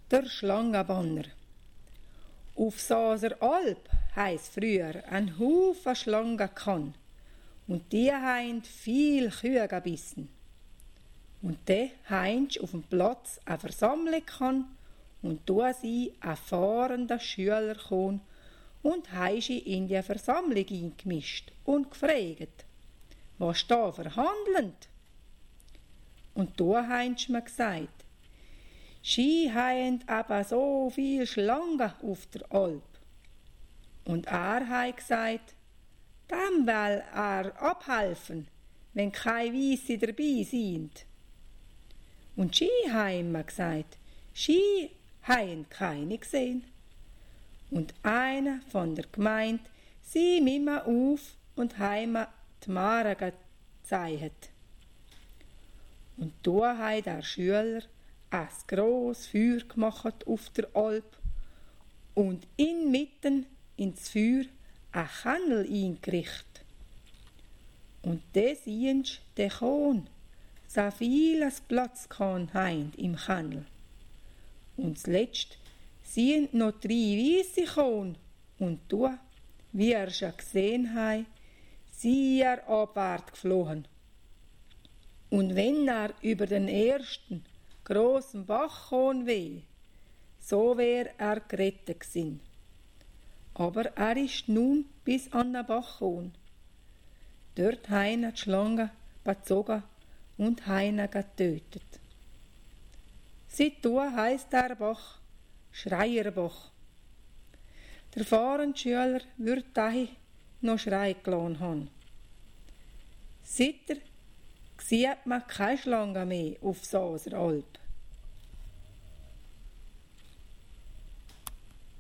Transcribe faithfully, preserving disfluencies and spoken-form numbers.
Der Schlangenbanner. Auf Saser Alp heisst früher ein Haufen Schlangen kann. Und die haben viel Kühe gebissen. Und der heinst auf dem Platz eine Versammlung kann und da sie ein fahrender Schüler kommen und heischi in die Versammlung eingemischt und gefragt, was da verhandelt. Und da heinst mir gesagt, sie haben aber so viel Schlangen auf der Alp. Und er hat gesagt, dem will er abhelfen, wenn keine Weisse dabei sind. Und sie haben mir gesagt, sie haben keine gesehen. Und einer von der Gemeinde sie mit mir auf und haben mir die Mare gezeigt. Und da hat der Schüler ein grosses Feuer gemacht auf der Alp und inmitten ins Feuer ein Kennel eingerichtet. Und des siehst der Kohn, so vieles Platz kann heint im Kennel. Und zuletzt sind noch drei weisse Kohn und du, wie er schon gesehen hat, sie er abwärts geflohen. Und wenn er über den ersten grossen Bach kommen will, so wär er gerettet gsin. Aber er ist nun bis an den Bach gekommen. Dort haben die Schlange bezogen und haben getötet. Seitdem heisst der Bach Schreierbach. Der fahrende Schüler wird dahin noch Schrei gelassen haben. Seither sieht man keine Schlange mehr auf Saser Alp.